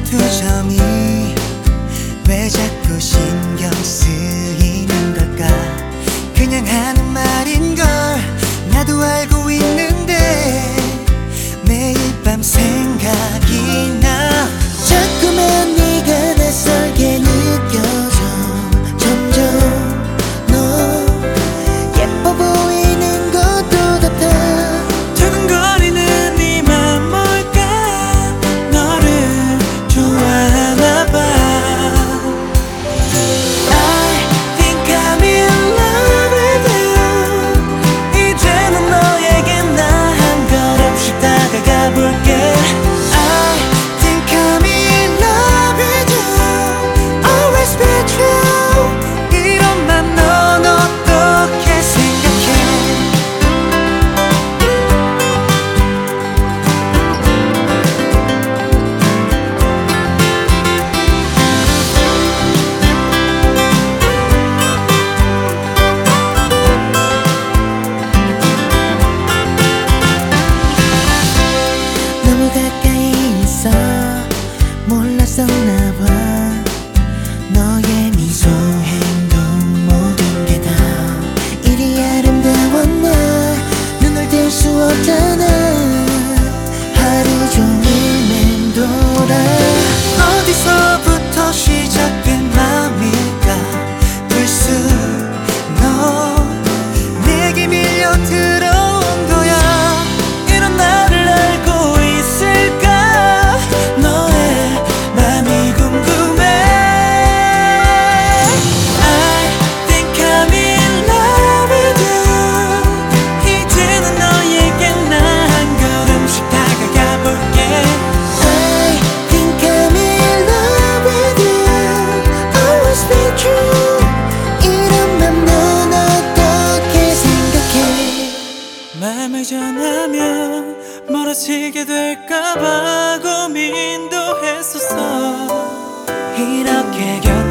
투정이 왜 자꾸 신경 쓰이는 걸까? 그냥 하는 말인걸 나도 알고 있는데 매일 밤 생각이 나. 자꾸만 네가 낯설게 느껴져. 점점 너 예뻐 보이는 것도 같아. 두근거리는 네 맘 뭘까? 너를 좋아하나 봐. I think I'm in love with you. 이제는 너에게 나 한 걸음씩 다가가 볼게. I think I'm in love with you. Always be true. 이런 맘 넌 어떻게 생각해? 너무 가까이 있어 몰랐었나 봐. 너의 미소 행동 모든 게 다 이리 아름다워. 나 눈을 뗄 수 없잖아. 하루 종일 맴돌아. 어디서부터 시작된 맘일까? 불쑥 너 내게 밀려 들어온 거야. 이런 나를 알고 있을까? 너의 맘이 궁금해. I think I'm in love with you. 이제는 너에게 나 한 걸음씩 다가가 볼게. I think I'm in love with you. Always be true. 이런 맘 넌 어떻게 생각해? 맘을 전하면 멀어지게 될까봐 고민도 했었어. 이렇게 곁